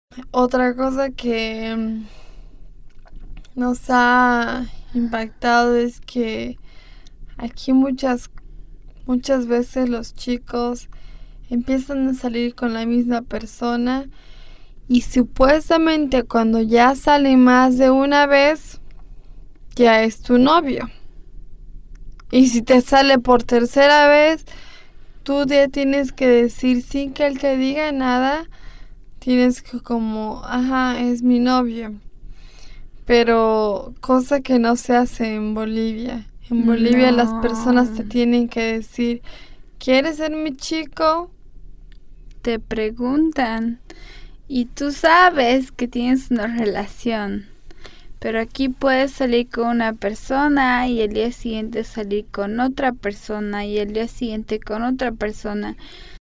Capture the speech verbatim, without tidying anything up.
Otra cosa que mm, nos ha impactado es que aquí muchas, muchas veces los chicos empiezan a salir con la misma persona y supuestamente cuando ya salen más de una vez, ya es tu novio. Y si te sale por tercera vez, tú ya tienes que decir sin que él te diga nada, tienes que como, ajá, es mi novio. Pero cosa que no se hace en Bolivia. En Bolivia las personas te No, tienen que decir, ¿quieres ser mi chico? te preguntan y tú sabes que tienes una relación. Pero aquí puedes salir con una persona y el día siguiente salir con otra persona y el día siguiente con otra persona.